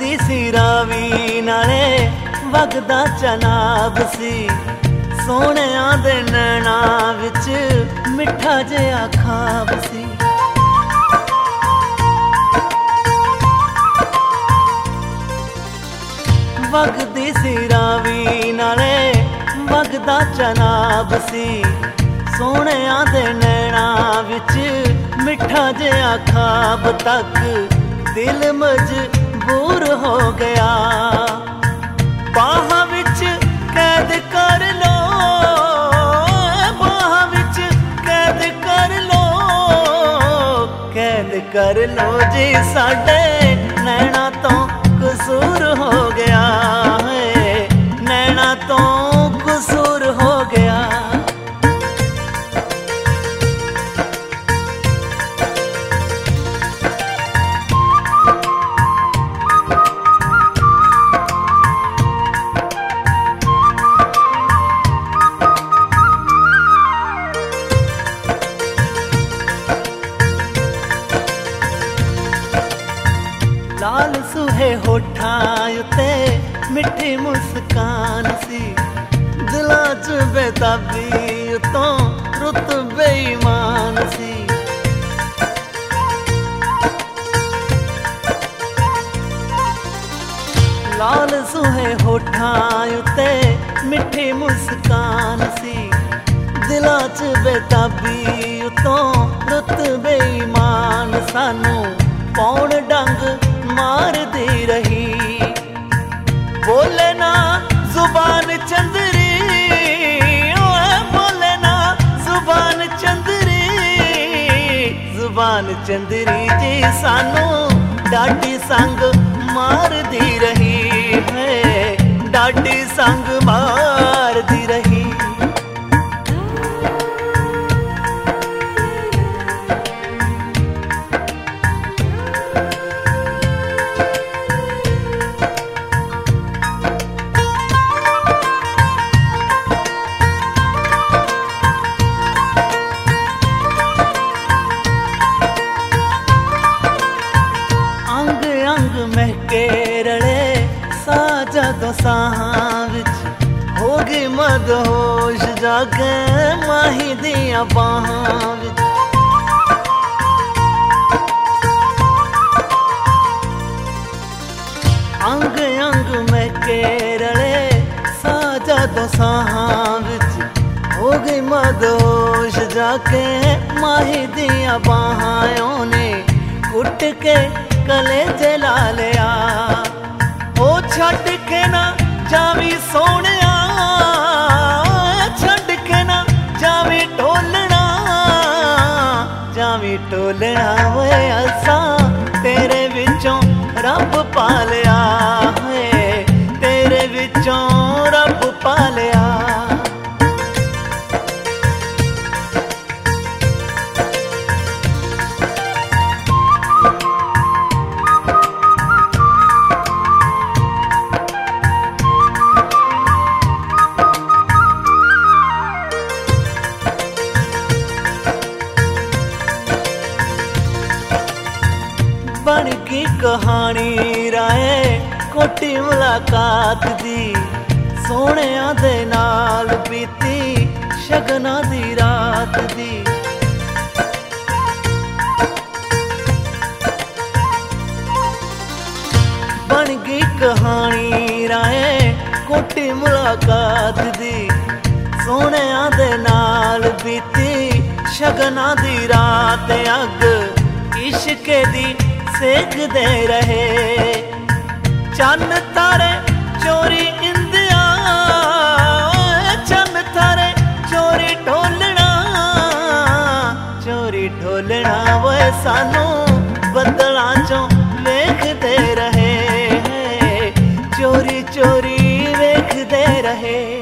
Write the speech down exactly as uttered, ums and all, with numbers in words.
वगदी सी रावी नाले वगदा चनाब सी, सोहणिया दे नैना विच मिठा जिहा खाब सी। वगदी सी रावी नाले वगदा चनाब सी, सोहणिया दे नैना विच मिठा जिहा खाब तक दिल मजबूर हो गया। बाहां विच कैद कर लो, बाहां विच कैद कर लो, कैद कर लो जी साडे नैना तो कसूर हो गया है, नैना तो कसूर हो गया। लाल सुहे होठां उत्ते मिठी मुस्कान सी, दिलां च बेताबी उतों रुत बेईमान सी। लाल सुहे होठां उत्ते मिठी मुस्कान सी, दिलां च बेताबी उतों रुत बेईमान। सानू पौण डंग मार दी रही, बोले ना जुबान चंदरी, बोले ना जुबान चंदरी, जुबान चंदरी जी सानू डाडी संग मार दी रही है, डाडी संग मार दी रही। महके रले सा जदों साहां विच हो गई मदहोश जागे माही दियां बाहां विच। अंग अंग महके रले सा जदों साहां विच हो गई मदहोश जाके माही दियां बाहां ने कुट के गले जला लिया। ओ छड़ के ना जावी सोहणिया, छड़ के ना जावी टोलना, जावी टोलना वे असां तेरे विचों रब पालिया है, तेरे विचों रब पालिया। बन की कहानी राए कोटी मुलाकात दी, सोहणिया दे नाल बीती शगना दी रात दी। बन गई कहानी राए कोटी मुलाकात दी, सोहणिया दे नाल बीती शगना दी रात। अग इश्के दी सेक दे रहे चन्न तारे चोरी इंदिया, चन्न तारे चोरी ढोलना, चोरी ढोलना वो सानू बदलां चों वेखदे रहे, चोरी चोरी वेखदे रहे।